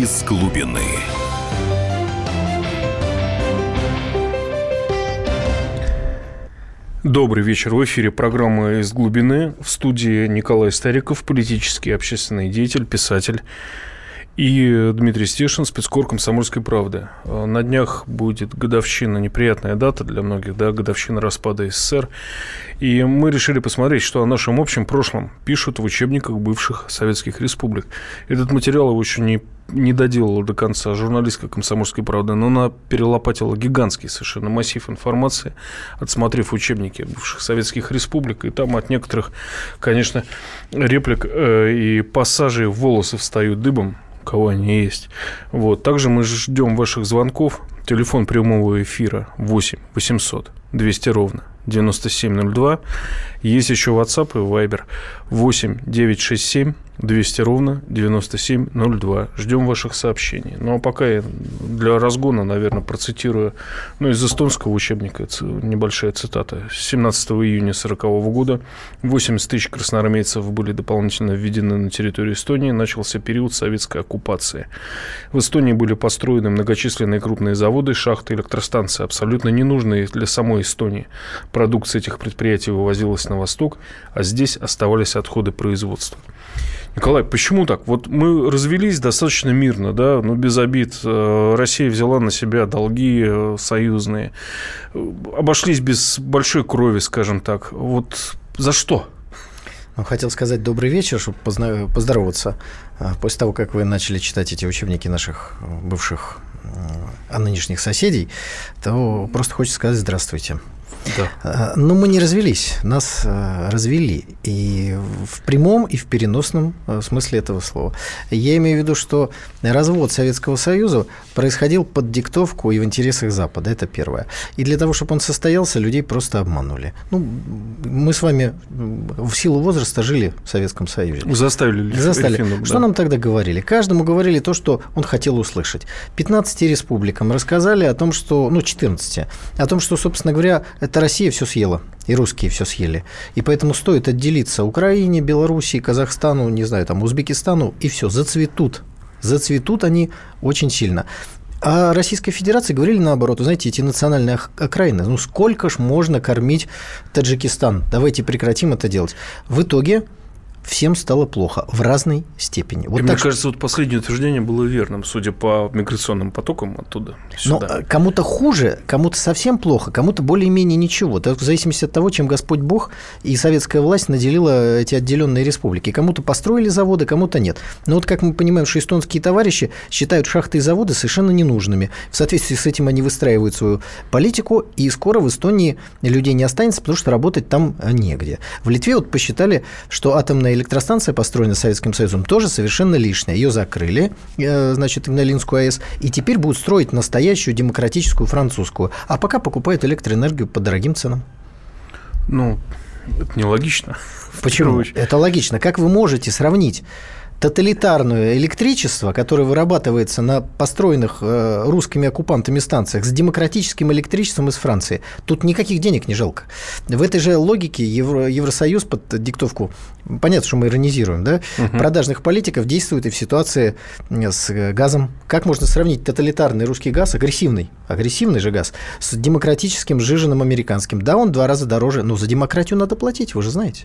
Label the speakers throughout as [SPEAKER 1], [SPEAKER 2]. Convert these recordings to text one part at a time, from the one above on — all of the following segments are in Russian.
[SPEAKER 1] из глубины.
[SPEAKER 2] Добрый вечер. В эфире программа «Из глубины». В студии Николай Стариков, политический и общественный деятель, писатель. И Дмитрий Стешин, спецкор «Комсомольской правды». На днях будет годовщина, неприятная дата для многих, да, годовщина распада СССР. И мы решили посмотреть, что о нашем общем прошлом пишут в учебниках бывших советских республик. Этот материал его еще не доделала до конца журналистка «Комсомольской правды», но она перелопатила гигантский совершенно массив информации, отсмотрев учебники бывших советских республик. И там от некоторых, конечно, реплик и пассажей волосы встают дыбом, у кого они есть. Вот. Также мы ждем ваших звонков. Телефон прямого эфира 8 800 200 ровно 9702. Есть еще WhatsApp и Viber 8 967 200 ровно 9702. Ждем ваших сообщений. Ну, а пока я для разгона, наверное, процитирую, из эстонского учебника небольшая цитата. С 17 июня 1940 года 80 тысяч красноармейцев были дополнительно введены на территорию Эстонии. Начался период советской оккупации. В Эстонии были построены многочисленные крупные заводы, шахты, электростанции, абсолютно ненужные для самой Эстонии. Продукция этих предприятий вывозилась на восток, а здесь оставались отходы производства. Николай, почему так? Вот мы развелись достаточно мирно, да, без обид. Россия взяла на себя долги союзные, обошлись без большой крови, скажем так. Вот за что?
[SPEAKER 3] Хотел сказать добрый вечер, чтобы поздороваться. После того, как вы начали читать эти учебники наших бывших, а нынешних соседей, то просто хочется сказать здравствуйте. Да. Но мы не развелись, нас развели. И в прямом, и в переносном смысле этого слова. Я имею в виду, что развод Советского Союза происходил под диктовку и в интересах Запада. Это первое. И для того, чтобы он состоялся, людей просто обманули. Мы с вами в силу возраста жили в Советском Союзе.
[SPEAKER 2] Заставили. Референдум,
[SPEAKER 3] что
[SPEAKER 2] да.
[SPEAKER 3] нам тогда говорили? Каждому говорили то, что он хотел услышать. 15 республикам рассказали о том, что... 14. О том, что, собственно говоря, это Россия все съела, и русские все съели. И поэтому стоит отделиться Украине, Белоруссии, Казахстану, не знаю, Узбекистану, и все, зацветут. Зацветут они очень сильно. А Российской Федерации говорили наоборот. Вы знаете, эти национальные окраины, сколько ж можно кормить Таджикистан? Давайте прекратим это делать. В итоге всем стало плохо в разной степени.
[SPEAKER 2] Мне кажется, последнее утверждение было верным, судя по миграционным потокам оттуда сюда.
[SPEAKER 3] Но кому-то хуже, кому-то совсем плохо, кому-то более-менее ничего. Это в зависимости от того, чем Господь Бог и советская власть наделила эти отделенные республики. Кому-то построили заводы, кому-то нет. Но как мы понимаем, что эстонские товарищи считают шахты и заводы совершенно ненужными. В соответствии с этим они выстраивают свою политику, и скоро в Эстонии людей не останется, потому что работать там негде. В Литве посчитали, что атомная электростанция, построенная Советским Союзом, тоже совершенно лишняя. Ее закрыли, Игналинскую АЭС, и теперь будут строить настоящую демократическую французскую. А пока покупают электроэнергию по дорогим ценам.
[SPEAKER 2] Это нелогично.
[SPEAKER 3] Почему? Это логично. Как вы можете сравнить тоталитарное электричество, которое вырабатывается на построенных русскими оккупантами станциях, с демократическим электричеством из Франции? Тут никаких денег не жалко. В этой же логике Евросоюз под диктовку, понятно, что мы иронизируем, да, продажных политиков действует и в ситуации с газом. Как можно сравнить тоталитарный русский газ, агрессивный же газ, с демократическим, сжиженным американским? Да, он 2 раза дороже, но за демократию надо платить, вы же знаете.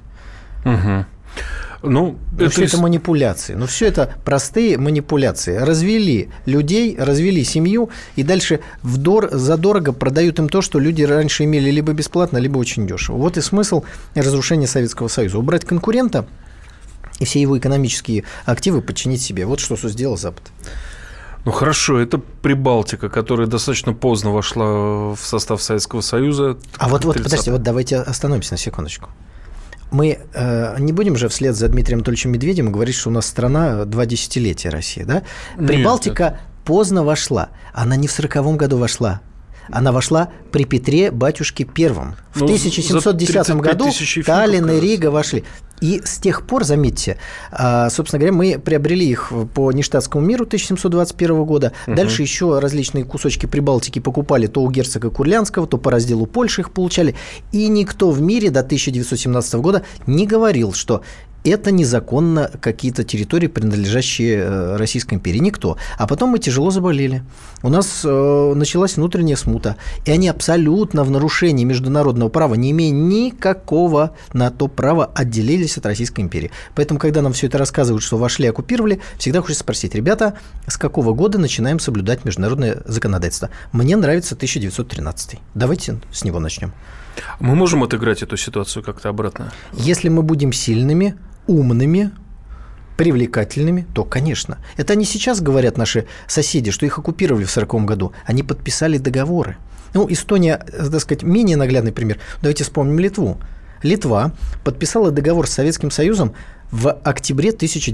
[SPEAKER 3] Все это манипуляции. Все это простые манипуляции. Развели людей, развели семью, и дальше задорого продают им то, что люди раньше имели либо бесплатно, либо очень дешево. Вот и смысл разрушения Советского Союза. Убрать конкурента и все его экономические активы подчинить себе. Вот что сделал Запад.
[SPEAKER 2] Хорошо, это Прибалтика, которая достаточно поздно вошла в состав Советского Союза.
[SPEAKER 3] Подождите, давайте остановимся на секундочку. Мы не будем же вслед за Дмитрием Анатольевичем Медведевым говорить, что у нас страна 2 десятилетия Россия, да? Прибалтика поздно вошла. Она не в 1940 году вошла. Она вошла при Петре батюшке Первом. В 1710 году Таллин и Рига вошли. И с тех пор, заметьте, собственно говоря, мы приобрели их по Ништадтскому миру 1721 года. Дальше еще различные кусочки Прибалтики покупали то у герцога Курлянского, то по разделу Польши их получали. И никто в мире до 1917 года не говорил, что это незаконно какие-то территории, принадлежащие Российской империи. Никто. А потом мы тяжело заболели. У нас началась внутренняя смута. И они абсолютно в нарушении международного права, не имея никакого на то права, отделились от Российской империи. Поэтому, когда нам все это рассказывают, что вошли, оккупировали, всегда хочется спросить: ребята, с какого года начинаем соблюдать международное законодательство? Мне нравится 1913. Давайте с него начнем.
[SPEAKER 2] Мы можем отыграть эту ситуацию как-то обратно?
[SPEAKER 3] Если мы будем сильными, умными, привлекательными, то, конечно. Это они сейчас говорят, наши соседи, что их оккупировали в 1940 году. Они подписали договоры. Ну, Эстония, так сказать, менее наглядный пример. Давайте вспомним Литву. Литва подписала договор с Советским Союзом в октябре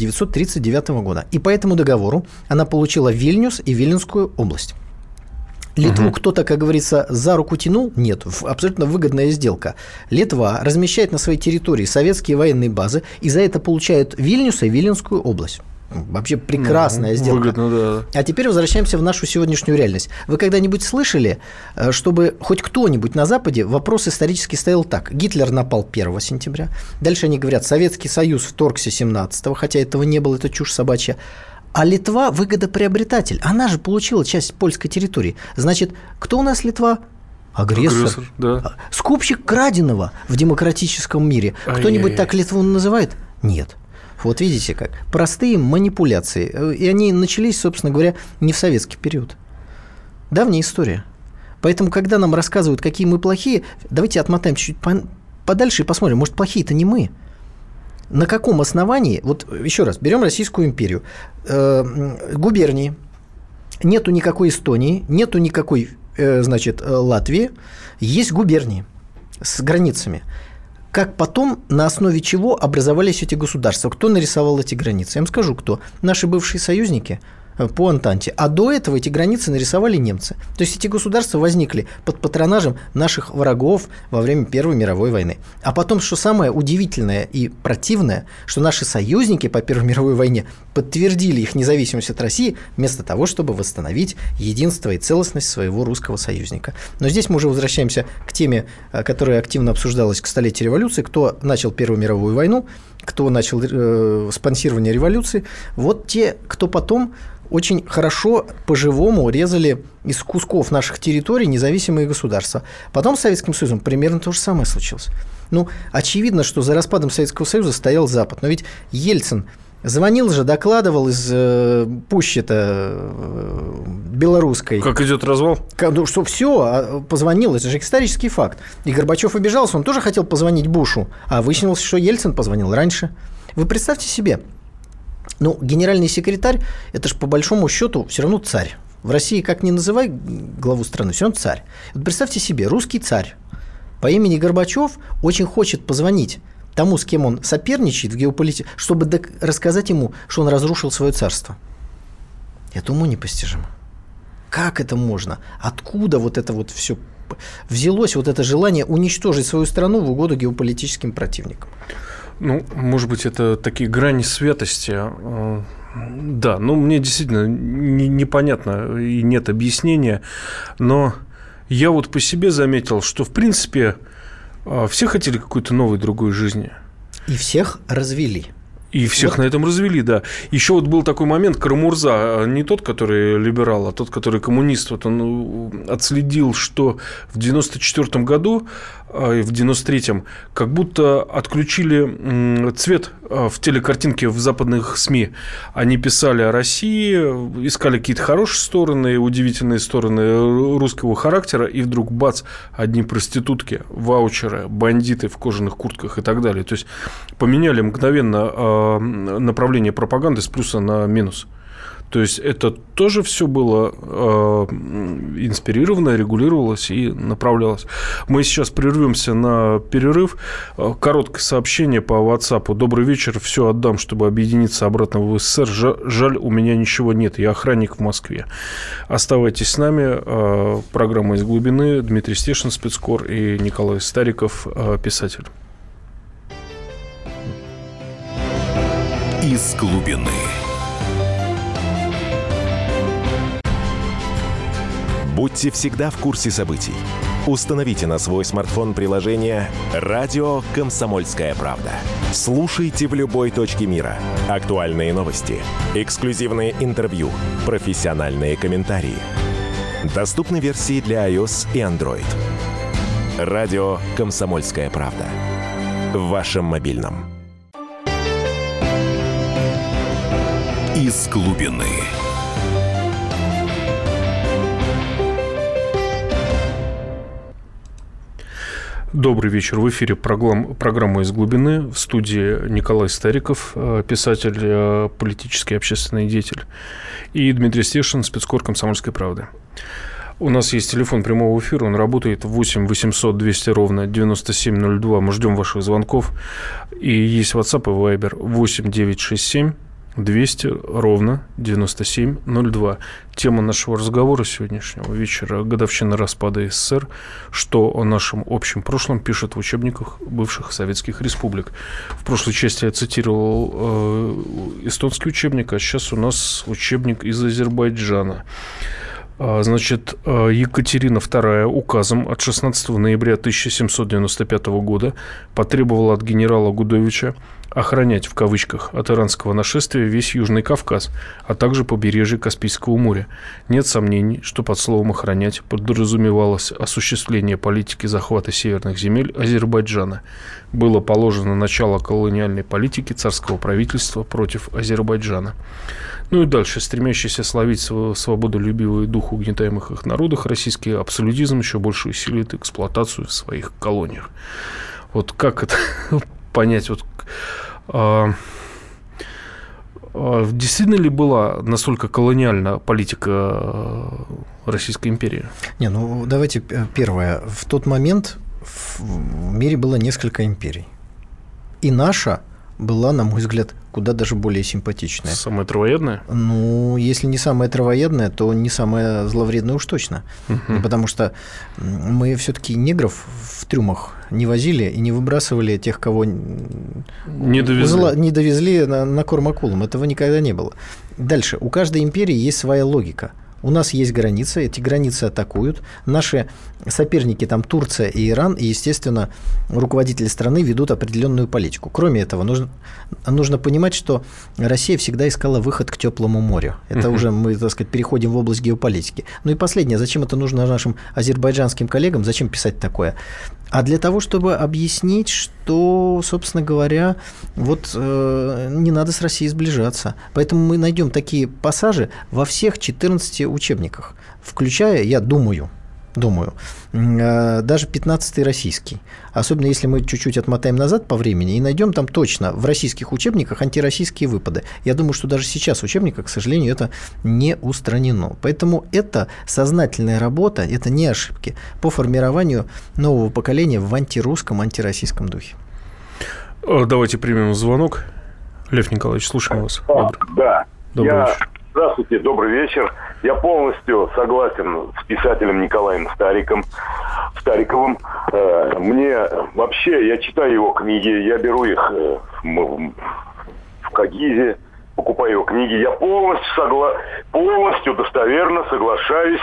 [SPEAKER 3] 1939 года. И по этому договору она получила Вильнюс и Виленскую область. Литву кто-то, как говорится, за руку тянул? Нет, абсолютно выгодная сделка. Литва размещает на своей территории советские военные базы и за это получают Вильнюс и Виленскую область. Вообще прекрасная сделка.
[SPEAKER 2] Выгодно, да.
[SPEAKER 3] А теперь возвращаемся в нашу сегодняшнюю реальность. Вы когда-нибудь слышали, чтобы хоть кто-нибудь на Западе вопрос исторически стоял так: Гитлер напал 1 сентября, дальше они говорят, Советский Союз вторгся 17-го, хотя этого не было, это чушь собачья. А Литва – выгодоприобретатель. Она же получила часть польской территории. Значит, кто у нас Литва? Агрессор.
[SPEAKER 2] Да.
[SPEAKER 3] Скупщик краденого в демократическом мире. Кто-нибудь так Литву называет? Нет. Вот видите как. Простые манипуляции. И они начались, собственно говоря, не в советский период. Давняя история. Поэтому, когда нам рассказывают, какие мы плохие, давайте отмотаем чуть-чуть подальше и посмотрим, может, плохие-то не мы. На каком основании, вот еще раз, берем Российскую империю, губернии, нету никакой Эстонии, нету никакой, значит, Латвии, есть губернии с границами. Как потом, на основе чего образовались эти государства? Кто нарисовал эти границы? Я вам скажу, кто. Наши бывшие союзники по Антанте. А до этого эти границы нарисовали немцы. То есть эти государства возникли под патронажем наших врагов во время Первой мировой войны. А потом, что самое удивительное и противное, что наши союзники по Первой мировой войне подтвердили их независимость от России вместо того, чтобы восстановить единство и целостность своего русского союзника. Но здесь мы уже возвращаемся к теме, которая активно обсуждалась к столетию революции. Кто начал Первую мировую войну, кто начал спонсирование революции. Вот те, кто потом очень хорошо по-живому резали из кусков наших территорий независимые государства. Потом с Советским Союзом примерно то же самое случилось. Ну, очевидно, что за распадом Советского Союза стоял Запад. Но ведь Ельцин звонил же, докладывал из пущи-то белорусской.
[SPEAKER 2] Как идет развал?
[SPEAKER 3] Ну, что все, позвонил, это же исторический факт. И Горбачев обижался, он тоже хотел позвонить Бушу, а выяснилось, что Ельцин позвонил раньше. Вы представьте себе, ну, генеральный секретарь – это же по большому счету все равно царь. В России, как ни называй главу страны, все равно царь. Вот представьте себе, русский царь по имени Горбачев очень хочет позвонить тому, с кем он соперничает в геополитике, чтобы рассказать ему, что он разрушил свое царство. Это уму непостижимо. Как это можно? Откуда вот это вот все взялось, вот это желание уничтожить свою страну в угоду геополитическим противникам?
[SPEAKER 2] Ну, может быть, это такие грани святости. Да, ну, мне действительно непонятно и нет объяснения. Но я вот по себе заметил, что, в принципе, все хотели какой-то новой, другой жизни.
[SPEAKER 3] И всех развели.
[SPEAKER 2] И всех вот на этом развели, да. Еще вот был такой момент, Карамурза, не тот, который либерал, а тот, который коммунист, вот он отследил, что в 94-м году, в 93-м, как будто отключили цвет в телекартинке в западных СМИ. Они писали о России, искали какие-то хорошие стороны, удивительные стороны русского характера, и вдруг бац, одни проститутки, ваучеры, бандиты в кожаных куртках и так далее. То есть поменяли мгновенно направление пропаганды с плюса на минус. То есть это тоже все было инспирировано, регулировалось и направлялось. Мы сейчас прервемся на перерыв. Короткое сообщение по WhatsApp. Добрый вечер. Все отдам, чтобы объединиться обратно в СССР. Жаль, у меня ничего нет. Я охранник в Москве. Оставайтесь с нами. Программа «Из глубины». Дмитрий Стешин, спецкор, и Николай Стариков, писатель.
[SPEAKER 1] «Из глубины». Будьте всегда в курсе событий. Установите на свой смартфон приложение «Радио Комсомольская правда». Слушайте в любой точке мира. Актуальные новости, эксклюзивные интервью, профессиональные комментарии. Доступны версии для iOS и Android. «Радио Комсомольская правда». В вашем мобильном.
[SPEAKER 4] Из глубины.
[SPEAKER 2] Добрый вечер. В эфире программа «Из глубины». В студии Николай Стариков, писатель, политический и общественный деятель, и Дмитрий Стешин, спецкор «Комсомольской правды». У нас есть телефон прямого эфира, он работает 8 800 200 ровно 9702. Мы ждем ваших звонков. И есть WhatsApp и Viber 8 967 200 ровно 9702. Тема нашего разговора сегодняшнего вечера – годовщина распада СССР. Что о нашем общем прошлом пишут в учебниках бывших советских республик. В прошлой части я цитировал эстонский учебник, а сейчас у нас учебник из Азербайджана. Значит, Екатерина II указом от 16 ноября 1795 года потребовала от генерала Гудовича охранять, в кавычках, от иранского нашествия весь Южный Кавказ, а также побережье Каспийского моря. Нет сомнений, что под словом «охранять» подразумевалось осуществление политики захвата северных земель Азербайджана. Было положено начало колониальной политики царского правительства против Азербайджана. Ну и дальше. Стремящийся словить свободолюбивый дух угнетаемых их народах, российский абсолютизм еще больше усиливает эксплуатацию в своих колониях. Вот как это понять? Вот, действительно ли была настолько колониальна политика Российской империи?
[SPEAKER 3] Не, ну давайте первое. В тот момент в мире было несколько империй. И наша была, на мой взгляд, куда даже более симпатичная.
[SPEAKER 2] Самая травоядная?
[SPEAKER 3] Ну, если не самая травоядная, то не самая зловредная уж точно. Потому что мы все-таки негров в трюмах не возили и не выбрасывали тех, кого не довезли на корм акулам. Этого никогда не было. Дальше. У каждой империи есть своя логика. У нас есть границы, эти границы атакуют. Наши соперники, там Турция и Иран, и, естественно, руководители страны ведут определенную политику. Кроме этого, нужно понимать, что Россия всегда искала выход к теплому морю. Это уже мы, так сказать, переходим в область геополитики. Ну и последнее, зачем это нужно нашим азербайджанским коллегам, зачем писать такое? А для того, чтобы объяснить, что, собственно говоря, вот не надо с Россией сближаться. Поэтому мы найдем такие пассажи во всех 14 учебниках, включая, я думаю, даже 15-й российский. Особенно если мы чуть-чуть отмотаем назад по времени и найдем там точно в российских учебниках антироссийские выпады. Я думаю, что даже сейчас в учебниках, к сожалению, это не устранено. Поэтому это сознательная работа, это не ошибки по формированию нового поколения в антирусском, антироссийском духе.
[SPEAKER 2] Давайте примем звонок. Лев Николаевич, слушаем вас.
[SPEAKER 5] Да.
[SPEAKER 2] Добрый вечер.
[SPEAKER 5] Здравствуйте, добрый вечер. Я полностью согласен с писателем Николаем Стариковым. Мне вообще, я читаю его книги, я беру их в Кагизе, покупаю его книги. Я полностью достоверно соглашаюсь.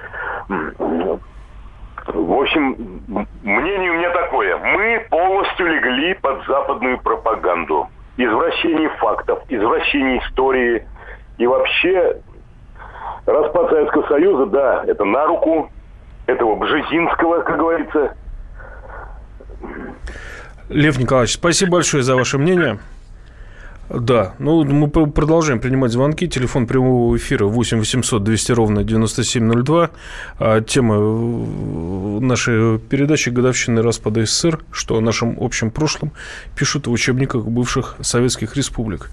[SPEAKER 5] В общем, мнение у меня такое. Мы полностью легли под западную пропаганду. Извращение фактов, извращение истории. И вообще, распад Советского Союза, да, это на руку этого Бжезинского, как говорится.
[SPEAKER 2] Лев Николаевич, спасибо большое за ваше мнение. Да, ну мы продолжаем принимать звонки. Телефон прямого эфира 8 800 200 ровно 9702. Тема нашей передачи «Годовщина распада СССР», что о нашем общем прошлом пишут в учебниках бывших советских республик.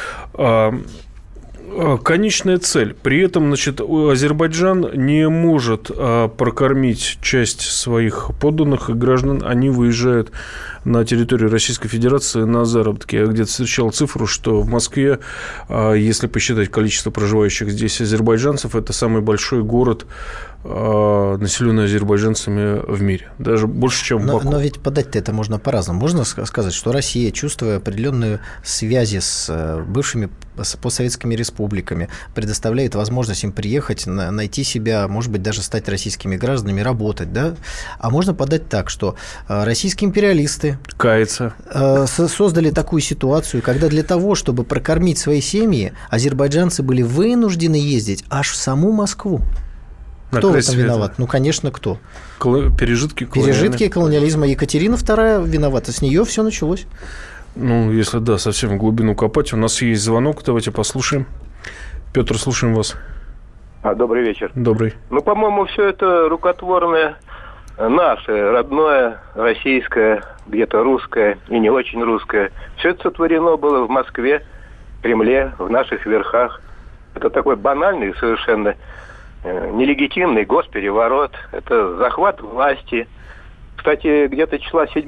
[SPEAKER 2] Конечная цель. При этом, значит, Азербайджан не может прокормить часть своих подданных и граждан. Они выезжают на территорию Российской Федерации на заработки. Я где-то встречал цифру, что в Москве, если посчитать количество проживающих здесь азербайджанцев, это самый большой город, населенный азербайджанцами в мире. Даже больше, чем в Баку.
[SPEAKER 3] Но ведь подать-то это можно по-разному. Можно сказать, что Россия, чувствуя определенные связи с бывшими постсоветскими республиками, республиками, предоставляет возможность им приехать, найти себя, может быть, даже стать российскими гражданами, работать, да? А можно подать так, что российские империалисты создали такую ситуацию, когда для того, чтобы прокормить свои семьи, азербайджанцы были вынуждены ездить аж в саму Москву. Кто в этом виноват? Ну, конечно, кто?
[SPEAKER 2] Пережитки
[SPEAKER 3] колониализма. Екатерина II виновата. С нее все началось.
[SPEAKER 2] Ну, если да, совсем в глубину копать. У нас есть звонок, давайте послушаем. Петр, слушаем вас.
[SPEAKER 6] Добрый вечер.
[SPEAKER 2] Добрый.
[SPEAKER 6] Ну, по-моему, все это рукотворное наше, родное, российское, где-то русское и не очень русское. Все это сотворено было в Москве, в Кремле, в наших верхах. Это такой банальный, совершенно нелегитимный госпереворот. Это захват власти. Кстати, где-то числа 7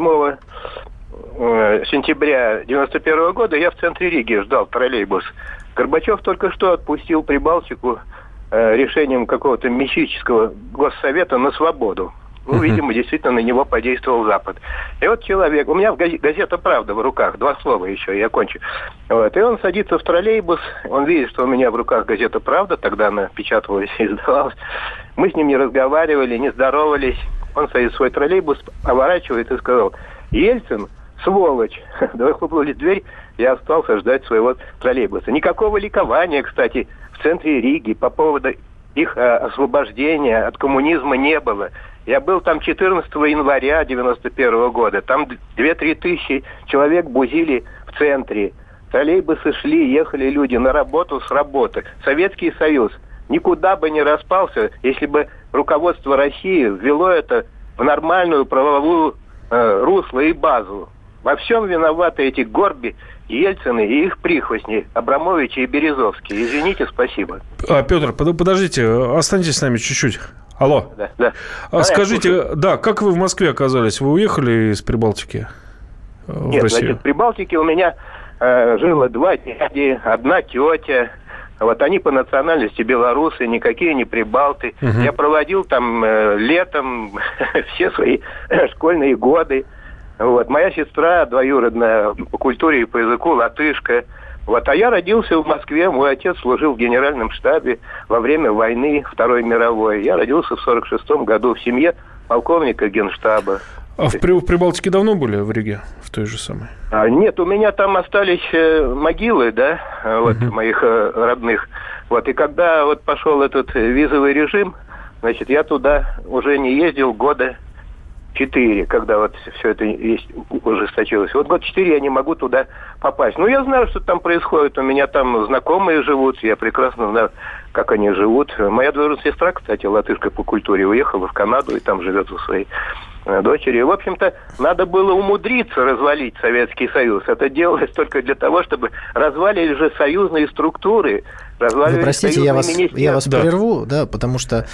[SPEAKER 6] сентября 1991 года я в центре Риги ждал троллейбус. Горбачев только что отпустил Прибалтику решением какого-то мистического госсовета на свободу. Ну, видимо, действительно на него подействовал Запад. И вот человек, у меня газета «Правда» в руках, 2 слова еще, я кончу. Вот. И он садится в троллейбус, он видит, что у меня в руках газета «Правда», тогда она печаталась и издавалась. Мы с ним не разговаривали, не здоровались. Он садится в свой троллейбус, поворачивает и сказал: «Ельцин, сволочь!» Давай хлопнули дверь, я остался ждать своего троллейбуса. Никакого ликования, кстати, в центре Риги по поводу их освобождения от коммунизма не было. Я был там 14 января 1991 года. Там 2-3 тысячи человек бузили в центре. Троллейбусы шли, ехали люди на работу с работы. Советский Союз никуда бы не распался, если бы руководство России ввело это в нормальную правовую русло и базу. Во всем виноваты эти Горби, Ельцины и их прихвостни, Абрамовичи и Березовские. Извините, спасибо.
[SPEAKER 2] Петр, подождите, останьтесь с нами чуть-чуть. Алло.
[SPEAKER 6] Да.
[SPEAKER 2] Скажите, как вы в Москве оказались? Вы уехали из Прибалтики в
[SPEAKER 6] Нет,
[SPEAKER 2] Россию?
[SPEAKER 6] Значит, в Прибалтике у меня жило 2 дяди, 1 тетя. Вот они по национальности белорусы, никакие не прибалты. Я проводил там летом все свои школьные годы. Вот. Моя сестра двоюродная по культуре и по языку латышка. Вот. А я родился в Москве. Мой отец служил в генеральном штабе во время войны Второй мировой. Я родился в 1946 году в семье полковника генштаба.
[SPEAKER 2] А в Прибалтике давно были, в Риге, в той же самой?
[SPEAKER 6] Нет, у меня там остались могилы, да, вот, моих родных. Вот. И когда вот пошел этот визовый режим, значит, я туда уже не ездил года 4, когда вот все это ужесточилось. Вот год 4 я не могу туда попасть. Ну, я знаю, что там происходит. У меня там знакомые живут. Я прекрасно знаю, как они живут. Моя двоюродная сестра, кстати, латышка по культуре, уехала в Канаду и там живет у своей дочери. В общем-то, надо было умудриться развалить Советский Союз. Это делалось только для того, чтобы развалили же союзные структуры.
[SPEAKER 3] Вы простите, я вас прерву, да, потому что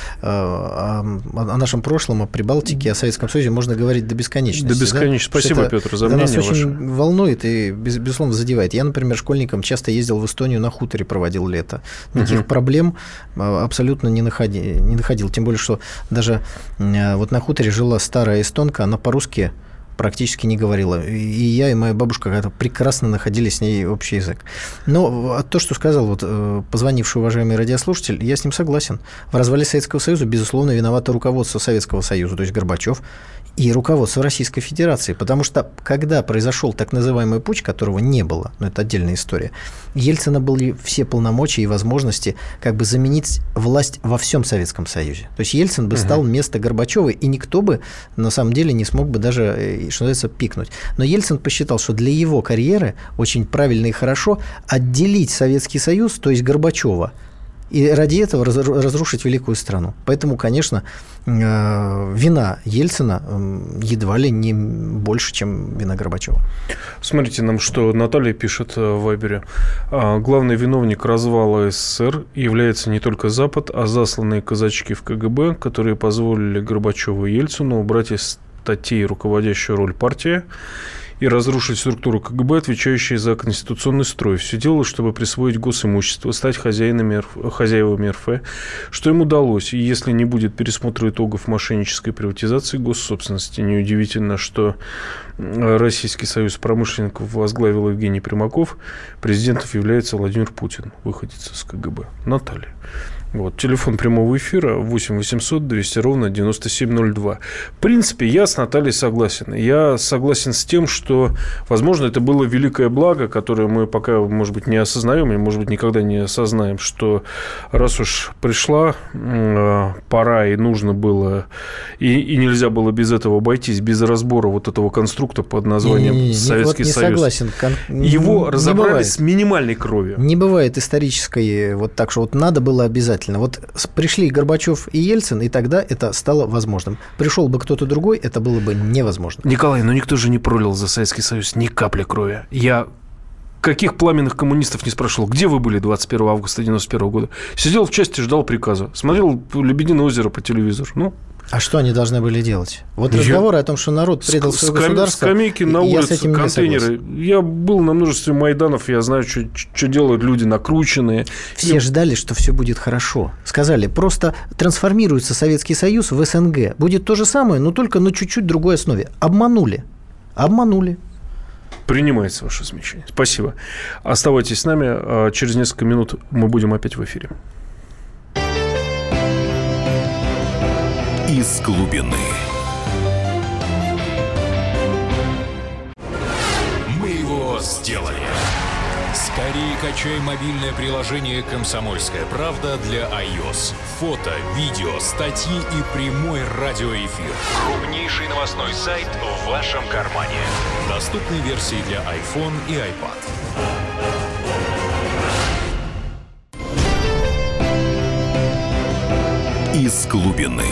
[SPEAKER 3] о нашем прошлом, о Прибалтике, о Советском Союзе можно говорить до бесконечности.
[SPEAKER 2] До бесконечности. Да? Спасибо, Петр, за мнение ваше.
[SPEAKER 3] Нас очень волнует и, безусловно, задевает. Я, например, школьником часто ездил в Эстонию на хуторе, проводил лето. Никаких проблем абсолютно не находил. Тем более, что даже вот на хуторе жила старая эстонка, она по-русски практически не говорила. И я, и моя бабушка как-то прекрасно находили с ней общий язык. Но то, что сказал вот позвонивший уважаемый радиослушатель, я с ним согласен. В развале Советского Союза, безусловно, виновато руководство Советского Союза, то есть Горбачев, и руководство Российской Федерации. Потому что, когда произошел так называемый путч, которого не было, но это отдельная история, Ельцина были все полномочия и возможности как бы заменить власть во всем Советском Союзе. То есть Ельцин бы стал вместо Горбачева, и никто бы на самом деле не смог бы даже, что называется, пикнуть. Но Ельцин посчитал, что для его карьеры очень правильно и хорошо отделить Советский Союз, то есть Горбачева, и ради этого разрушить великую страну. Поэтому, конечно, вина Ельцина едва ли не больше, чем вина Горбачева.
[SPEAKER 2] Смотрите, нам что Наталья пишет в Вайбере. Главный виновник развала СССР является не только Запад, а засланные казачки в КГБ, которые позволили Горбачеву и Ельцину убрать из статей руководящую роль партии и разрушить структуру КГБ, отвечающие за конституционный строй. Все дело, чтобы присвоить госимущество, стать хозяевами РФ, что им удалось. И если не будет пересмотра итогов мошеннической приватизации госсобственности, неудивительно, что Российский союз промышленников возглавил Евгений Примаков, президентом является Владимир Путин, выходец из КГБ. Наталья. Вот, телефон прямого эфира 8 800 200 ровно 9702. В принципе, я с Натальей согласен. Я согласен с тем, что, возможно, это было великое благо, которое мы пока, может быть, не осознаем, и, может быть, никогда не осознаем, что раз уж пришла пора, и нужно было, и нельзя было без этого обойтись, без разбора вот этого конструкта под названием Советский Союз.
[SPEAKER 3] Согласен.
[SPEAKER 2] Его разобрали с минимальной кровью.
[SPEAKER 3] Не бывает исторической вот так, что вот надо было обязательно. Вот пришли Горбачев и Ельцин, и тогда это стало возможным. Пришел бы кто-то другой, это было бы невозможно.
[SPEAKER 2] Николай, но никто же не пролил за Советский Союз ни капли крови. Я каких пламенных коммунистов не спрашивал, где вы были 21 августа 1991 года? Сидел в части, ждал приказа. Смотрел «Лебединое озеро» по телевизору. Ну,
[SPEAKER 3] а что они должны были делать? Вот разговоры о том, что народ предал свое государство...
[SPEAKER 2] Скамейки на улице, контейнеры. Я был на множестве майданов, я знаю, что делают люди накрученные.
[SPEAKER 3] Все ждали, что все будет хорошо. Сказали, просто трансформируется Советский Союз в СНГ. Будет то же самое, но только на чуть-чуть другой основе. Обманули.
[SPEAKER 2] Принимается ваше замечание. Спасибо. Оставайтесь с нами. Через несколько минут мы будем опять в эфире.
[SPEAKER 4] Из глубины.
[SPEAKER 7] Мы его сделали. Скорее качай мобильное приложение «Комсомольская правда» для iOS. Фото, видео, статьи и прямой радиоэфир. Крупнейший новостной сайт в вашем кармане. Доступны версии для iPhone и iPad.
[SPEAKER 4] Из глубины.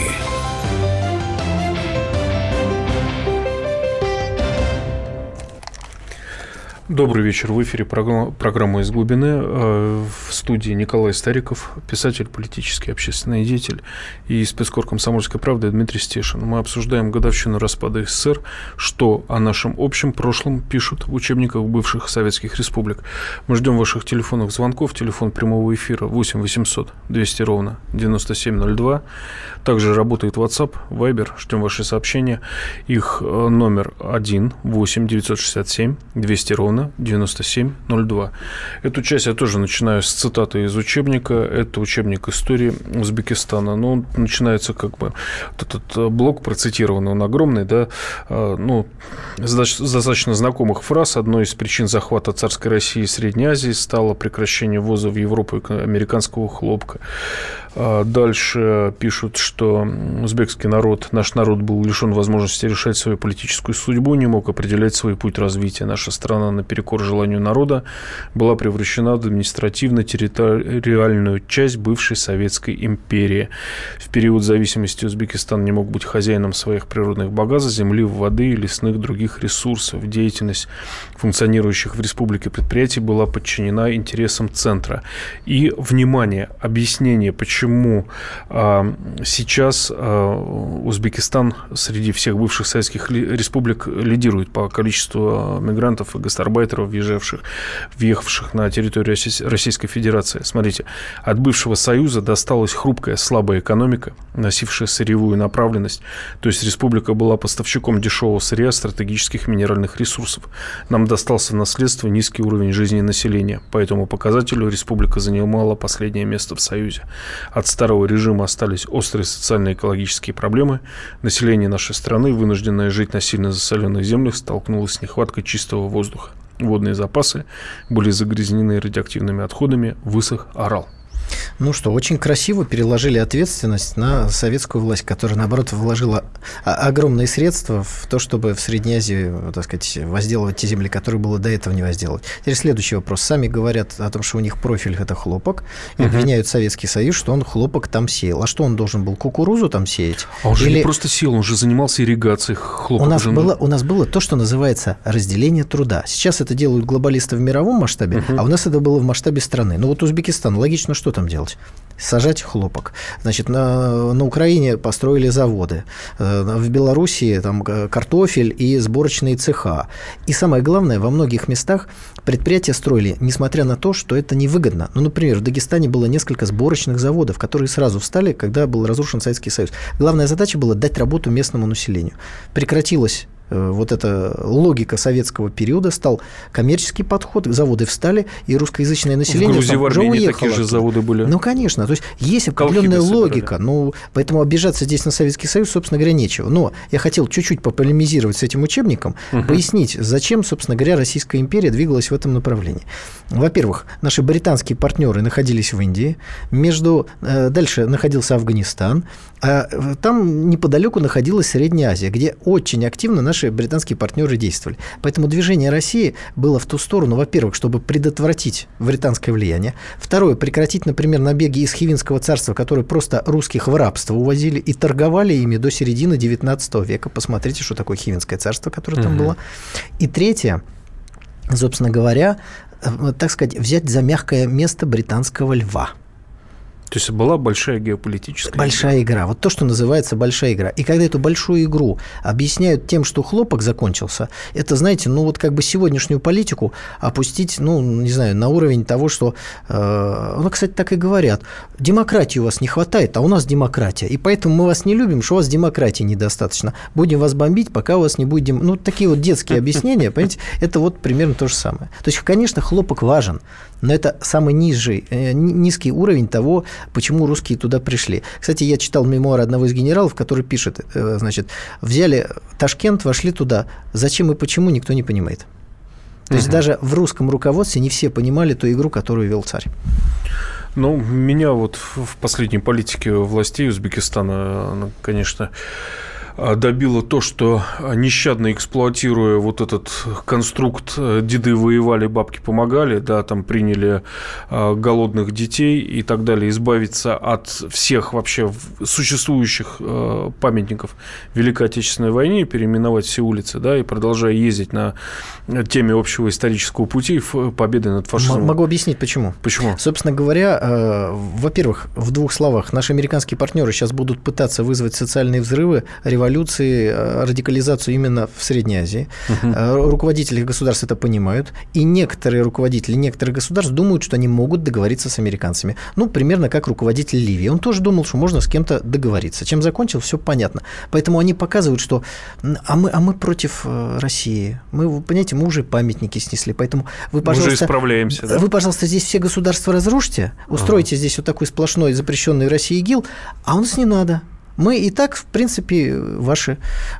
[SPEAKER 2] Добрый вечер. В эфире программа «Из глубины». В студии Николай Стариков, писатель, политический, общественный деятель, и спецкор «Комсомольской правды» Дмитрий Стешин. Мы обсуждаем годовщину распада СССР, что о нашем общем прошлом пишут в учебниках бывших советских республик. Мы ждем ваших телефонных звонков. Телефон прямого эфира 8 800 200 ровно 9702. Также работает WhatsApp, Viber. Ждем ваши сообщения. Их номер 1 8 967 200 ровно 9702. Эту часть я тоже начинаю с цитаты из учебника. Это учебник истории Узбекистана. Но он начинается как бы... Этот блок процитированный, он огромный, да, ну, с достаточно знакомых фраз. Одной из причин захвата царской России и Средней Азии стало прекращение ввоза в Европу американского хлопка. Дальше пишут, что узбекский народ, наш народ был лишен возможности решать свою политическую судьбу, не мог определять свой путь развития. Наша страна, наперекор желанию народа, была превращена в административно-территориальную часть бывшей Советской империи. В период зависимости Узбекистан не мог быть хозяином своих природных богатств, земли, воды и лесных других ресурсов. Деятельность функционирующих в республике предприятий была подчинена интересам центра. И, внимание, объяснение, почему сейчас Узбекистан среди всех бывших советских республик лидирует по количеству мигрантов и гастарбайтеров, въехавших на территорию Российской Федерации. Смотрите, от бывшего Союза досталась хрупкая, слабая экономика, носившая сырьевую направленность. То есть республика была поставщиком дешевого сырья, стратегических минеральных ресурсов. Нам достался в наследство низкий уровень жизни населения. По этому показателю республика занимала последнее место в Союзе. От старого режима остались острые социально-экологические проблемы. Население нашей страны, вынужденное жить на сильно засоленных землях, столкнулось с нехваткой чистого воздуха. Водные запасы были загрязнены радиоактивными отходами, высох Арал.
[SPEAKER 3] Ну что, очень красиво переложили ответственность на советскую власть, которая, наоборот, вложила огромные средства в то, чтобы в Средней Азии, так сказать, возделывать те земли, которые было до этого не возделывать. Теперь следующий вопрос. Сами говорят о том, что у них профиль – это хлопок, и обвиняют Советский Союз, что он хлопок там сеял. А что он должен был, кукурузу там сеять?
[SPEAKER 2] А он же не просто сеял, он же занимался ирригацией хлопка.
[SPEAKER 3] У нас было то, что называется разделение труда. Сейчас это делают глобалисты в мировом масштабе, а у нас это было в масштабе страны. Ну вот Узбекистан, логично, что там делать? делать? Сажать хлопок. Значит, на Украине построили заводы. В Белоруссии там картофель и сборочные цеха. И самое главное, во многих местах предприятия строили, несмотря на то, что это невыгодно. Ну, например, в Дагестане было несколько сборочных заводов, которые сразу встали, когда был разрушен Советский Союз. Главная задача была дать работу местному населению. Прекратилась вот эта логика советского периода, стал коммерческий подход, заводы встали, и русскоязычное население
[SPEAKER 2] в Грузии, в
[SPEAKER 3] уже
[SPEAKER 2] Армении
[SPEAKER 3] уехало.
[SPEAKER 2] такие же заводы были.
[SPEAKER 3] Ну, конечно. То есть, есть определенная логика. Ну, поэтому обижаться здесь на Советский Союз, собственно говоря, нечего. Но я хотел чуть-чуть пополемизировать с этим учебником, пояснить, зачем, собственно говоря, Российская империя двигалась в этом направлении. Во-первых, наши британские партнеры находились в Индии, дальше находился Афганистан, а там неподалеку находилась Средняя Азия, где очень активно наши британские партнеры действовали. Поэтому движение России было в ту сторону, во-первых, чтобы предотвратить британское влияние. Второе, прекратить, например, набеги из Хивинского царства, которые просто русских в рабство увозили и торговали ими до середины XIX века. Посмотрите, что такое Хивинское царство, которое там было. И третье, собственно говоря, так сказать, взять за мягкое место британского льва.
[SPEAKER 2] То есть была большая геополитическая
[SPEAKER 3] большая игра. Вот то, что называется большая игра. И когда эту большую игру объясняют тем, что хлопок закончился, это, знаете, ну вот как бы сегодняшнюю политику опустить, ну, не знаю, на уровень того, что, ну, кстати, так и говорят, демократии у вас не хватает, а у нас демократия. И поэтому мы вас не любим, что у вас демократии недостаточно. Будем вас бомбить, пока у вас не будет демократии. Ну, такие вот детские объяснения, понимаете, это вот примерно то же самое. То есть, конечно, хлопок важен, но это самый низкий уровень того, почему русские туда пришли. Кстати, я читал мемуары одного из генералов, который пишет, значит, взяли Ташкент, вошли туда, зачем и почему, никто не понимает. То есть даже в русском руководстве не все понимали ту игру, которую вел царь.
[SPEAKER 2] Ну, меня вот в последней политике властей Узбекистана, конечно, добило то, что, нещадно эксплуатируя вот этот конструкт «деды воевали, бабки помогали», да, там приняли голодных детей и так далее, избавиться от всех вообще существующих памятников Великой Отечественной войны, переименовать все улицы, да, и продолжая ездить на теме общего исторического пути победы над фашизмом.
[SPEAKER 3] Могу объяснить, почему.
[SPEAKER 2] Почему?
[SPEAKER 3] Собственно говоря, во-первых, в двух словах, наши американские партнеры сейчас будут пытаться вызвать социальные взрывы, революции, радикализацию именно в Средней Азии. Руководители государств это понимают, и некоторые руководители некоторых государств думают, что они могут договориться с американцами. Ну, примерно как руководитель Ливии. Он тоже думал, что можно с кем-то договориться. Чем закончил, все понятно. Поэтому они показывают, что мы против России. Мы, понимаете, мы уже памятники снесли. Поэтому вы, пожалуйста,
[SPEAKER 2] мы уже исправляемся, да?
[SPEAKER 3] Вы, пожалуйста, здесь все государства разрушьте, устройте здесь вот такой сплошной запрещенный в России ИГИЛ, а у нас не надо. Мы и так, в принципе, ваши...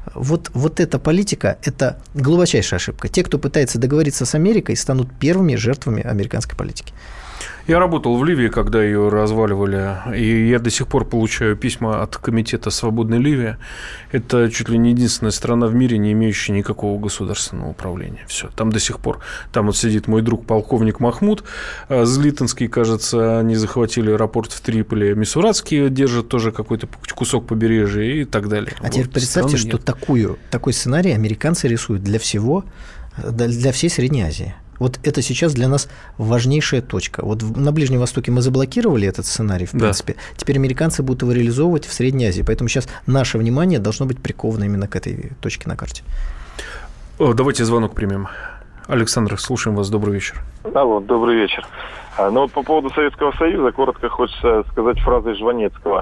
[SPEAKER 3] Вот эта политика – это глубочайшая ошибка. Те, кто пытается договориться с Америкой, станут первыми жертвами американской политики.
[SPEAKER 2] Я работал в Ливии, когда ее разваливали, и я до сих пор получаю письма от Комитета «Свободной Ливии». Это чуть ли не единственная страна в мире, не имеющая никакого государственного управления. Все, там до сих пор. Там вот сидит мой друг полковник Махмуд Злитинский, кажется, они захватили аэропорт в Триполи. Мисуратские держат тоже какой-то кусок побережья и так далее.
[SPEAKER 3] А теперь представьте, что такой сценарий американцы рисуют для всей Средней Азии. Вот это сейчас для нас важнейшая точка. Вот на Ближнем Востоке мы заблокировали этот сценарий, в принципе. Теперь американцы будут его реализовывать в Средней Азии. Поэтому сейчас наше внимание должно быть приковано именно к этой точке на карте.
[SPEAKER 2] Давайте звонок примем. Александр, слушаем вас. Добрый вечер.
[SPEAKER 8] Алло, добрый вечер. Ну вот по поводу Советского Союза коротко хочется сказать фразой Жванецкого.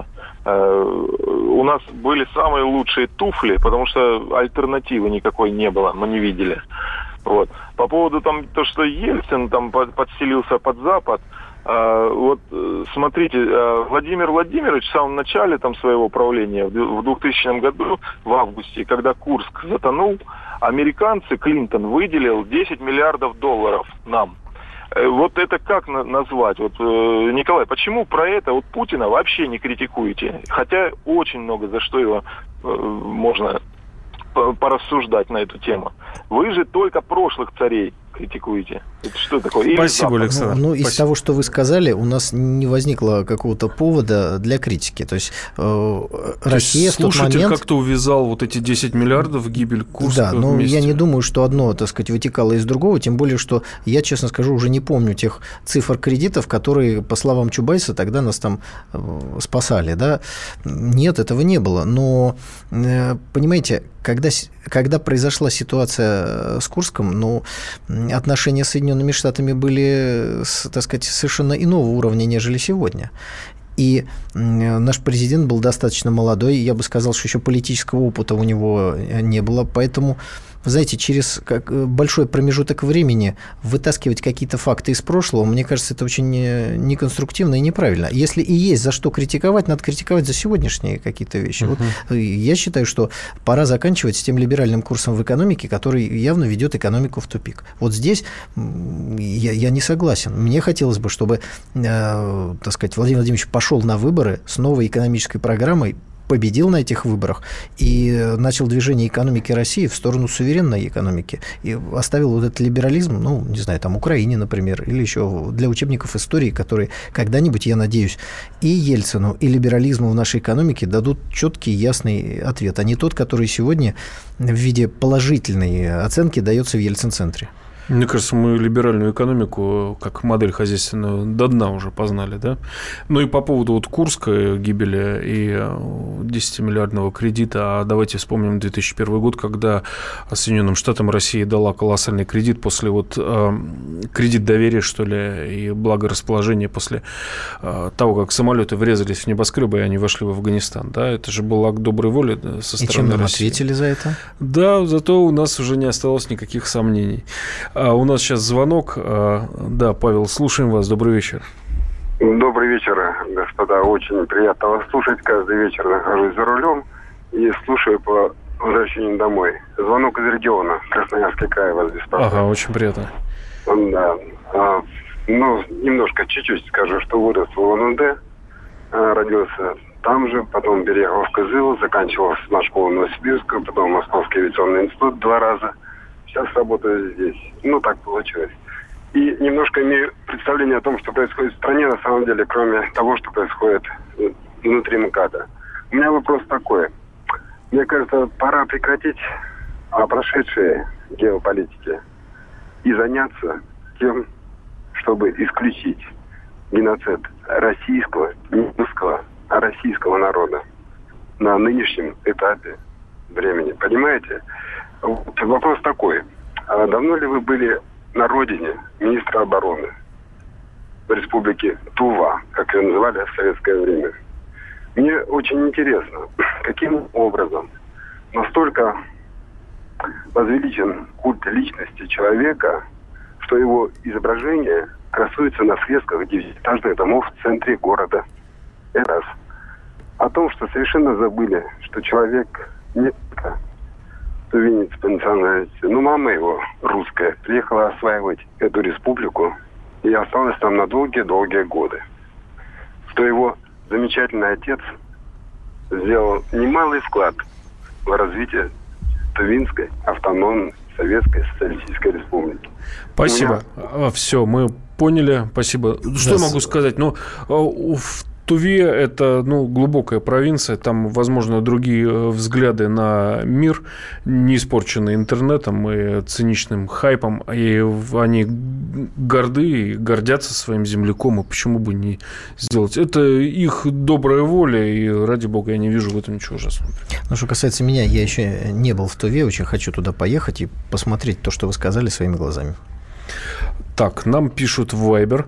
[SPEAKER 8] У нас были самые лучшие туфли, потому что альтернативы никакой не было, мы не видели. Вот. По поводу там то, что Ельцин там подселился под Запад, вот смотрите, Владимир Владимирович в самом начале там своего правления, в 2000 году, в августе, когда Курск затонул, американцы, Клинтон выделил $10 миллиардов нам. Вот это как назвать? Вот, Николай, почему про это вот Путина вообще не критикуете? Хотя очень много за что его можно порассуждать на эту тему. Вы же только прошлых царей критикуете? Это что такое?
[SPEAKER 2] Спасибо, Александр.
[SPEAKER 3] Ну, из того, что вы сказали, у нас не возникло какого-то повода для критики. То есть Россия в тот момент...
[SPEAKER 2] Слушатель как-то увязал вот эти 10 миллиардов в гибель Курска.
[SPEAKER 3] Да, но
[SPEAKER 2] вместе.
[SPEAKER 3] я не думаю, что одно, так сказать, вытекало из другого, тем более, что я, честно скажу, уже не помню тех цифр кредитов, которые, по словам Чубайса, тогда нас там спасали. Да? Нет, этого не было. Но, понимаете, когда произошла ситуация с Курском, ну, отношения с Соединенными Штатами были, так сказать, совершенно иного уровня, нежели сегодня. И наш президент был достаточно молодой, я бы сказал, что еще политического опыта у него не было, поэтому, знаете, через большой промежуток времени вытаскивать какие-то факты из прошлого, мне кажется, это очень неконструктивно и неправильно. Если и есть за что критиковать, надо критиковать за сегодняшние какие-то вещи. Вот я считаю, что пора заканчивать с тем либеральным курсом в экономике, который явно ведет экономику в тупик. Вот здесь я не согласен. Мне хотелось бы, чтобы, так сказать, Владимир Владимирович пошел на выборы с новой экономической программой, победил на этих выборах и начал движение экономики России в сторону суверенной экономики и оставил вот этот либерализм, ну, не знаю, там, Украине, например, или еще для учебников истории, которые когда-нибудь, я надеюсь, и Ельцину, и либерализму в нашей экономике дадут четкий, ясный ответ, а не тот, который сегодня в виде положительной оценки дается в Ельцин-центре.
[SPEAKER 2] Мне кажется, мы либеральную экономику как модель хозяйственную до дна уже познали, да? Ну и по поводу вот Курской гибели и 10-миллиардного кредита, давайте вспомним 2001 год, когда Соединенным Штатам Россия дала колоссальный кредит после вот кредит доверия, что ли, и благорасположения после того, как самолеты врезались в небоскребы, и они вошли в Афганистан, да? Это же был акт доброй воли со стороны России.
[SPEAKER 3] И чем нам ответили за это?
[SPEAKER 2] Да, зато у нас уже не осталось никаких сомнений. У нас сейчас звонок. Да, Павел, слушаем вас. Добрый вечер.
[SPEAKER 9] Добрый вечер, господа. Очень приятно вас слушать. Каждый вечер нахожусь за рулем и слушаю по возвращению домой. Звонок из региона. Красноярский край вас беспокоит.
[SPEAKER 2] Ага, очень приятно.
[SPEAKER 9] Да. Ну, немножко, чуть-чуть скажу, что вырос в УНД, родился там же, потом переехал в Кызыл, заканчивал школу Новосибирскую, потом Московский авиационный институт 2 раза. Сейчас работаю здесь. Ну, так получилось. И немножко имею представление о том, что происходит в стране, на самом деле, кроме того, что происходит внутри МКАДа. У меня вопрос такой. Мне кажется, пора прекратить прошедшие геополитики и заняться тем, чтобы исключить геноцид российского, не русского, а российского народа на нынешнем этапе времени. Понимаете? Вот вопрос такой. А давно ли вы были на родине министра обороны в республике Тува, как ее называли в советское время? Мне очень интересно, каким образом настолько возвеличен культ личности человека, что его изображение красуется на фресках 9-этажных домов в центре города. Это раз. О том, что совершенно забыли, что человек не только тувинец по национальности. Ну, мама его, русская, приехала осваивать эту республику и осталась там на долгие-долгие годы. Что его замечательный отец сделал немалый вклад в развитие Тувинской автономной Советской Социалистической Республики.
[SPEAKER 2] Спасибо. Все, мы поняли. Спасибо. Что я могу сказать? Ну, в Туве это, глубокая провинция, там, возможно, другие взгляды на мир, не испорченные интернетом и циничным хайпом, и они горды и гордятся своим земляком, и почему бы не сделать? Это их добрая воля, и, ради бога, я не вижу в этом ничего ужасного.
[SPEAKER 3] Ну, что касается меня, я еще не был в Туве, очень хочу туда поехать и посмотреть то, что вы сказали, своими глазами.
[SPEAKER 2] Так, нам пишут в Viber,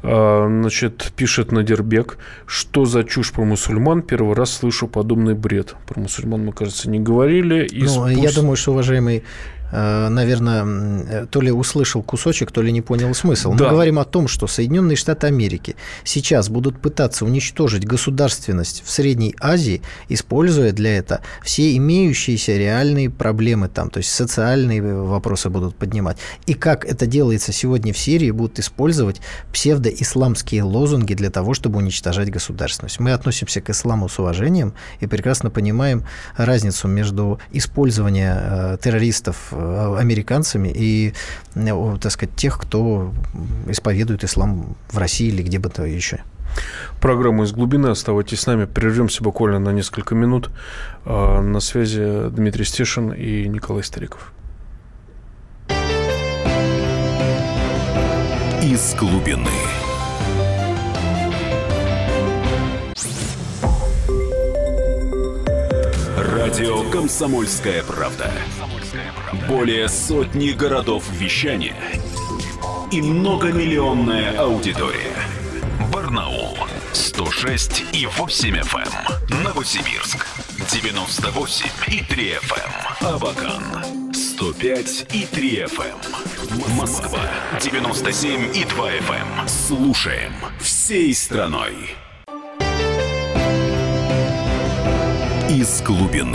[SPEAKER 2] пишет Надирбек, что за чушь про мусульман, первый раз слышу подобный бред. Про мусульман мы, кажется, не говорили.
[SPEAKER 3] Я думаю, что, уважаемый, наверное, то ли услышал кусочек, то ли не понял смысл.
[SPEAKER 2] Да.
[SPEAKER 3] Мы говорим о том, что Соединенные Штаты Америки сейчас будут пытаться уничтожить государственность в Средней Азии, используя для этого все имеющиеся реальные проблемы там, то есть социальные вопросы будут поднимать. И как это делается сегодня в Сирии, будут использовать псевдоисламские лозунги для того, чтобы уничтожать государственность. Мы относимся к исламу с уважением и прекрасно понимаем разницу между использованием террористов американцами и, так сказать, тех, кто исповедует ислам в России или где бы то еще.
[SPEAKER 2] Программа «Из глубины». Оставайтесь с нами. Прервемся буквально на несколько минут. На связи Дмитрий Стешин и Николай Стариков.
[SPEAKER 4] «Из глубины». Радио «Комсомольская правда». Более сотни городов вещания и многомиллионная аудитория. Барнаул 106,8 FM. Новосибирск 98,3 FM. Абакан 105,3 FM. Москва 97,2 FM. Слушаем всей страной. «Из глубины».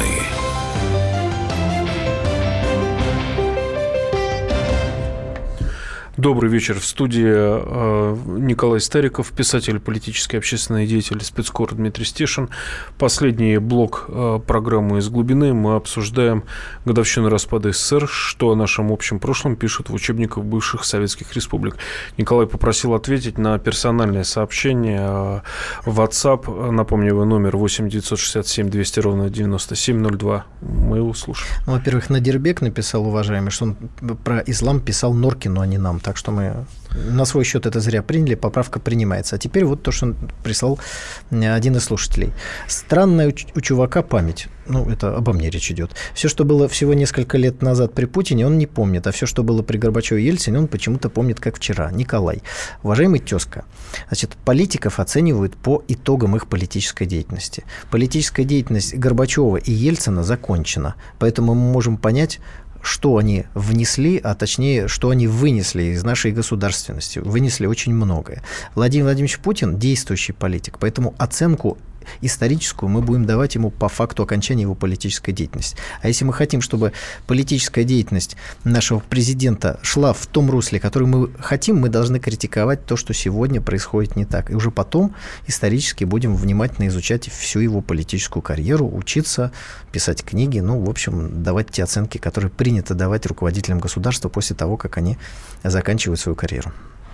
[SPEAKER 2] Добрый вечер. В студии Николай Стариков, писатель, политический, общественный деятель, спецкор Дмитрий Стешин. Последний блок программы «Из глубины». Мы обсуждаем годовщину распада СССР, что о нашем общем прошлом пишут в учебниках бывших советских республик. Николай попросил ответить на персональное сообщение в WhatsApp. Напомню, его номер 8 967 200 ровно 9702. Мы его слушаем.
[SPEAKER 3] Ну, во-первых, Надирбек написал, уважаемый, что он про ислам писал Норкину, а не нам. Так что мы на свой счет это зря приняли, поправка принимается. А теперь вот то, что он прислал один из слушателей. Странная у чувака память. Ну, это обо мне речь идет. Все, что было всего несколько лет назад при Путине, он не помнит. А все, что было при Горбачеве и Ельцине, он почему-то помнит, как вчера. Николай. Уважаемый тезка, значит, политиков оценивают по итогам их политической деятельности. Политическая деятельность Горбачева и Ельцина закончена. Поэтому мы можем понять, что они внесли, а точнее, что они вынесли из нашей государственности. Вынесли очень многое. Владимир Владимирович Путин – действующий политик, поэтому оценку историческую мы будем давать ему по факту окончания его политической деятельности. А если мы хотим, чтобы политическая деятельность нашего президента шла в том русле, который мы хотим, мы должны критиковать то, что сегодня происходит не так. И уже потом исторически будем внимательно изучать всю его политическую карьеру, учиться, писать книги, ну, в общем, давать те оценки, которые принято давать руководителям государства после того, как они заканчивают свою карьеру.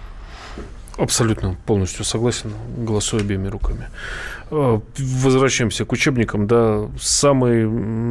[SPEAKER 2] Абсолютно, полностью согласен, голосую обеими руками. Возвращаемся к учебникам. Да, самый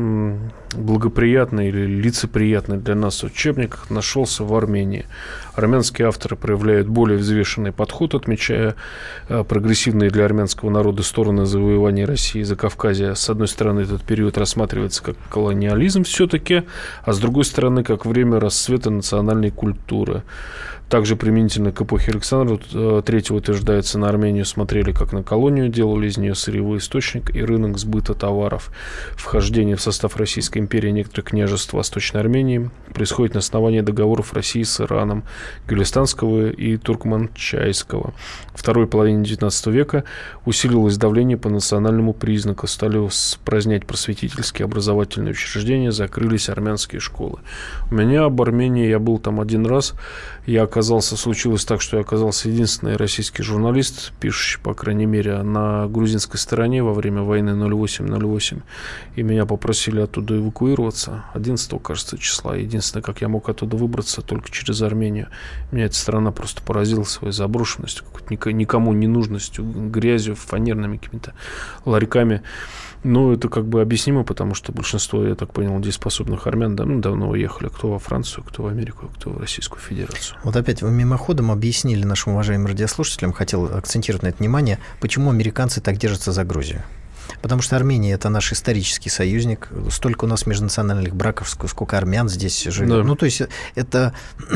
[SPEAKER 2] благоприятный или лицеприятный для нас учебник нашелся в Армении. Армянские авторы проявляют более взвешенный подход, отмечая прогрессивные для армянского народа стороны завоевания России и Закавказья. С одной стороны, этот период рассматривается как колониализм все-таки, а с другой стороны, как время расцвета национальной культуры. Также применительно к эпохе Александра III утверждается, на Армению смотрели как на колонию, делали из нее сырьевой источник и рынок сбыта товаров. Вхождение в состав Российской империи некоторых княжеств Восточной Армении происходит на основании договоров России с Ираном, Гюлистанского и Туркманчайского. В второй половине XIX века усилилось давление по национальному признаку, стали упразднять просветительские образовательные учреждения, закрылись армянские школы. У меня об Армении, я был там один раз, случилось так, что я оказался единственный российский журналист, пишущий, по крайней мере, на грузинской стороне во время войны 08-08, и меня попросили оттуда эвакуироваться 11, кажется, числа. Единственное, как я мог оттуда выбраться, только через Армению. Меня эта страна просто поразила своей заброшенностью, никому не нужностью, грязью, фанерными какими-то ларьками. Но это как бы объяснимо, потому что большинство, я так понял, дееспособных армян давно уехали. Кто во Францию, кто в Америку, кто в Российскую Федерацию.
[SPEAKER 3] Вот опять вы мимоходом объяснили нашим уважаемым радиослушателям, хотел акцентировать на это внимание, почему американцы так держатся за Грузию. Потому что Армения – это наш исторический союзник. Столько у нас межнациональных браков, сколько армян здесь живет. Да. Ну, то есть, это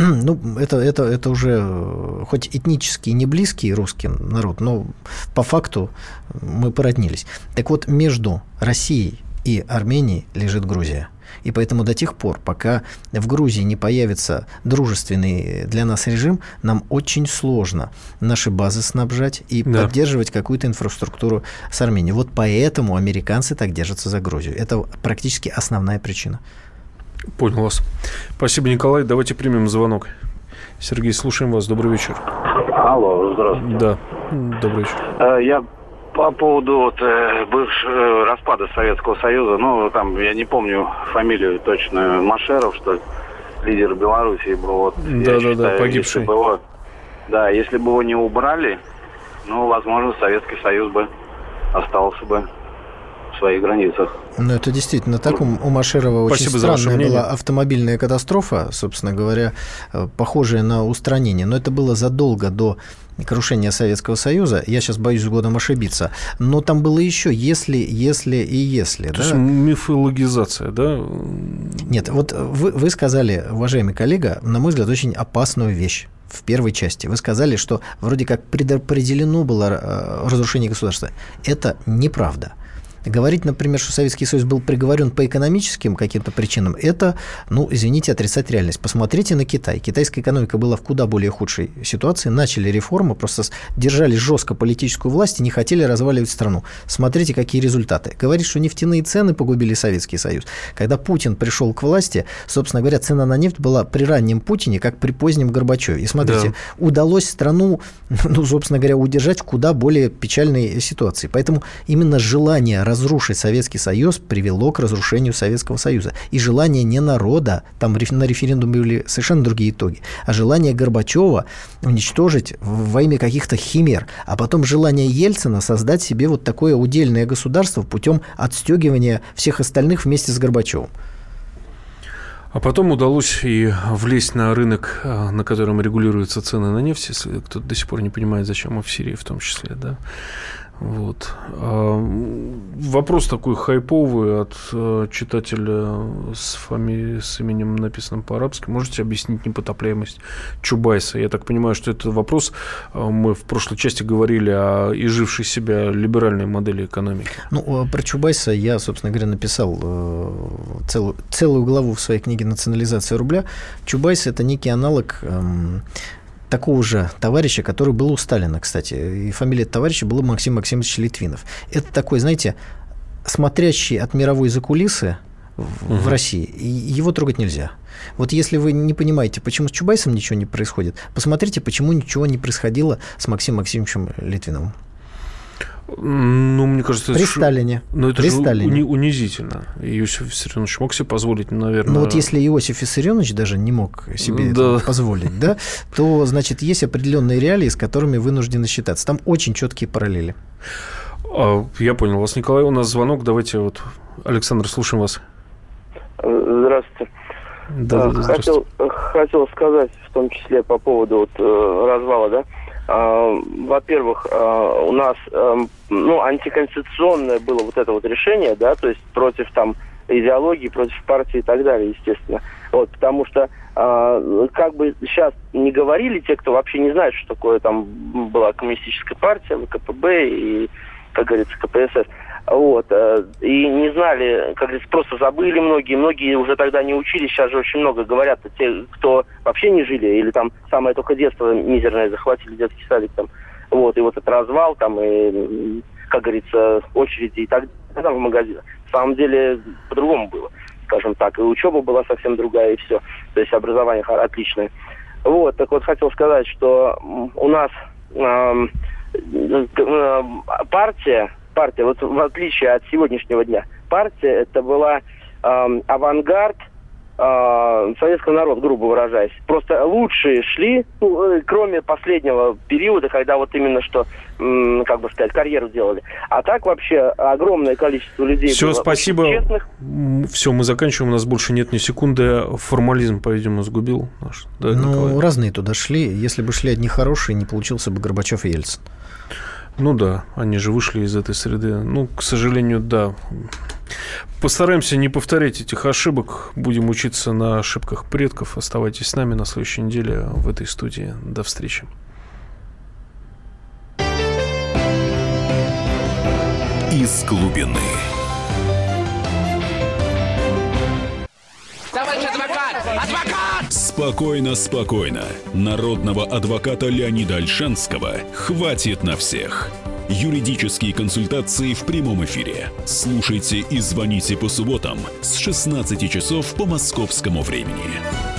[SPEAKER 3] уже хоть этнически не близкий русский народ, но по факту мы породнились. Так вот, между Россией и Арменией лежит Грузия. И поэтому до тех пор, пока в Грузии не появится дружественный для нас режим, нам очень сложно наши базы снабжать и поддерживать какую-то инфраструктуру с Арменией. Вот поэтому американцы так держатся за Грузию. Это практически основная причина.
[SPEAKER 2] Понял вас. Спасибо, Николай. Давайте примем звонок. Сергей, слушаем вас. Добрый вечер.
[SPEAKER 10] Алло, здравствуйте.
[SPEAKER 2] Да, добрый вечер.
[SPEAKER 10] Я по поводу распада Советского Союза, там, я не помню фамилию точно, Машеров, что ли. лидер Белоруссии был. Вот,
[SPEAKER 2] да, погибший.
[SPEAKER 10] Если бы его не убрали, возможно, Советский Союз бы остался бы в своих границах.
[SPEAKER 3] Это действительно так. У Машерова очень странная была автомобильная катастрофа, собственно говоря, похожая на устранение. Но это было задолго до крушения Советского Союза. Я сейчас боюсь годом ошибиться. Но там было еще если. То
[SPEAKER 2] есть мифологизация, да?
[SPEAKER 3] Нет, вот вы сказали, уважаемый коллега, на мой взгляд, очень опасную вещь. В первой части вы сказали, что вроде как предопределено было разрушение государства. Это неправда. Говорить, например, что Советский Союз был приговорен по экономическим каким-то причинам, это, извините, отрицать реальность. Посмотрите на Китай. Китайская экономика была в куда более худшей ситуации. Начали реформы, просто держали жестко политическую власть и не хотели разваливать страну. Смотрите, какие результаты. Говорить, что нефтяные цены погубили Советский Союз. Когда Путин пришел к власти, собственно говоря, цена на нефть была при раннем Путине, как при позднем Горбачеве. И смотрите, удалось страну, собственно говоря, удержать в куда более печальной ситуации. Поэтому именно желание разрушить Советский Союз привело к разрушению Советского Союза. И желание не народа, там на референдуме были совершенно другие итоги, а желание Горбачева уничтожить во имя каких-то химер, а потом желание Ельцина создать себе вот такое удельное государство путем отстегивания всех остальных вместе с Горбачевым.
[SPEAKER 2] А потом удалось и влезть на рынок, на котором регулируются цены на нефть, если кто-то до сих пор не понимает, зачем, и в Сирии в том числе, да. Вот. Вопрос такой хайповый от читателя с именем, написанным по-арабски. Можете объяснить непотопляемость Чубайса? Я так понимаю, что это вопрос, мы в прошлой части говорили о изжившей себя либеральной модели экономики.
[SPEAKER 3] Про Чубайса я, собственно говоря, написал целую главу в своей книге «Национализация рубля». Чубайс – это некий аналог такого же товарища, который был у Сталина, кстати. И фамилия товарища была Максим Максимович Литвинов. Это такой, знаете, смотрящий от мировой закулисы в России. И его трогать нельзя. Вот если вы не понимаете, почему с Чубайсом ничего не происходит, посмотрите, почему ничего не происходило с Максимом Максимовичем Литвиновым.
[SPEAKER 2] Мне кажется,
[SPEAKER 3] при Сталине.
[SPEAKER 2] Но это же унизительно. Иосиф Виссарионович мог себе позволить, наверное...
[SPEAKER 3] Вот если Иосиф Виссарионович даже не мог себе этого позволить, то, значит, есть определенные реалии, с которыми вынуждены считаться. Там очень четкие параллели.
[SPEAKER 2] Я понял вас, Николай. У нас звонок. Давайте Александр, слушаем вас.
[SPEAKER 11] Здравствуйте. Хотел сказать, в том числе по поводу развала, да. Во-первых, у нас антиконституционное было вот это вот решение, да, то есть против идеологии, против партии и так далее, естественно. Потому что как бы сейчас не говорили те, кто вообще не знает, что такое там была коммунистическая партия, ВКПБ и, как говорится, КПСС. И не знали, как говорится, просто забыли многие уже тогда не учились, сейчас же очень много говорят, те, кто вообще не жили, или там самое только детство мизерное захватили, детский садик там, и вот этот развал там, и, как говорится, очереди и так далее в магазинах. На самом деле по-другому было, скажем так, и учеба была совсем другая, и все, то есть образование отличное. Так вот, хотел сказать, что у нас партия, вот в отличие от сегодняшнего дня, партия это была авангард советского народа, грубо выражаясь. Просто лучшие шли, кроме последнего периода, когда вот именно что, как бы сказать, карьеру делали. А так вообще огромное количество людей
[SPEAKER 2] все,
[SPEAKER 11] было
[SPEAKER 2] спасибо.
[SPEAKER 11] Честных.
[SPEAKER 2] Все, мы заканчиваем, у нас больше нет ни секунды. Формализм, по-видимому, сгубил наш. Да, Николай?
[SPEAKER 3] Разные туда шли. Если бы шли одни хорошие, не получился бы Горбачев и Ельцин.
[SPEAKER 2] Они же вышли из этой среды. К сожалению, да. Постараемся не повторять этих ошибок. Будем учиться на ошибках предков. Оставайтесь с нами на следующей неделе в этой студии. До встречи.
[SPEAKER 4] Из глубины.
[SPEAKER 12] Товарищ адвокат! Адвокат!
[SPEAKER 4] Спокойно. Народного адвоката Леонида Ольшанского хватит на всех. Юридические консультации в прямом эфире. Слушайте и звоните по субботам с 16 часов по московскому времени.